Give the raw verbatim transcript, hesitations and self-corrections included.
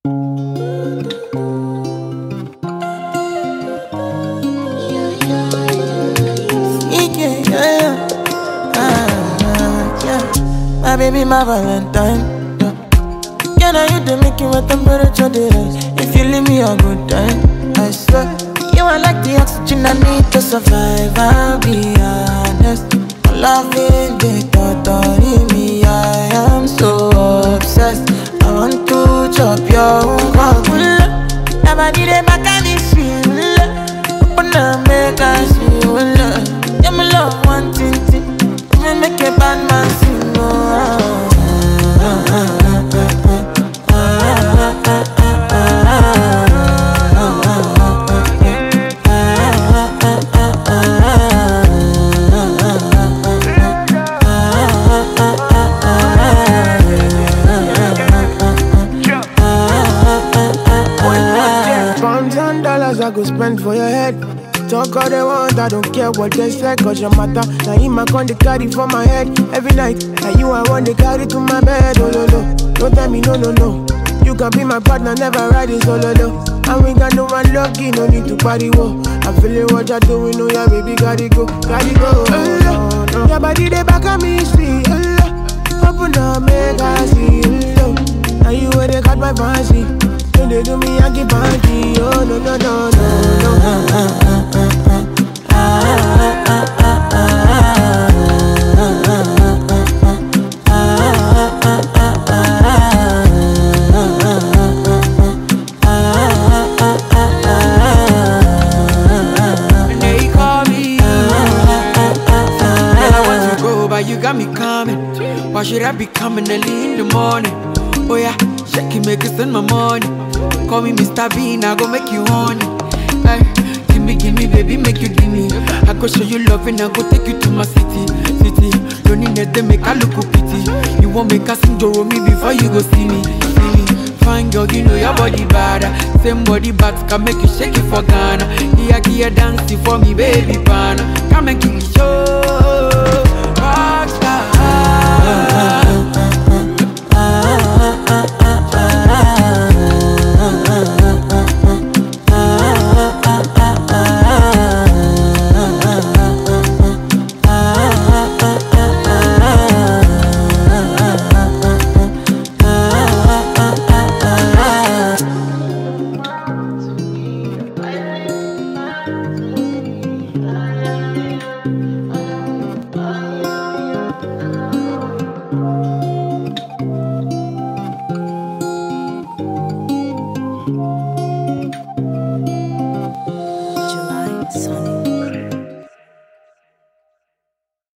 Yeah, yeah, yeah. Ah, yeah. My baby, my Valentine. Yeah, yeah, now you the making my temperature dey rise. If you leave me a good time, I swear. You are like the oxygen I need to survive. I'll be honest. My love in the thought me. I am so obsessed. I want to chop your own. Never did a mechanic. Open up, make us feel love. Yeah, my love one thing, thing. Me make a bad man sing. Oh, ah, ah, ah, ah, ah, ah, ah, Pounds and dollars I go spend for your head. Talk all they want, I don't care what they say. Cause your matter, now him I con the carry for my head. Every night, now you I want to carry to my bed. Oh no no, don't tell me no no no. You can be my partner, never ride it solo low. And we got no one lucky, no need to party whoa. I'm feeling what you're doing, oh yeah baby, gotta go, gotta go. Oh, no, no. Your body they back at me, see. Oh, open up, make I see. Oh, now you where they got my fancy. When they do me, I keep panty. Oh no no no no no. And they call me. Girl, I want to go, but you got me coming. Why should I be coming early in the morning? Oh yeah, shake it, make it send my money. Call me Mister Bean, I go make you honey. Ay, give me, give me, baby, make you give me. I go show you love and I go take you to my city, city. Don't need that, they make I look pity. You won't make us sing Joro me before you go see me, see me. Fine girl, you know your body bad. Same body but can make you shake it for Ghana. Here, here, dancing for me, baby, pana. Come and give me show, rockstar. July Sonic.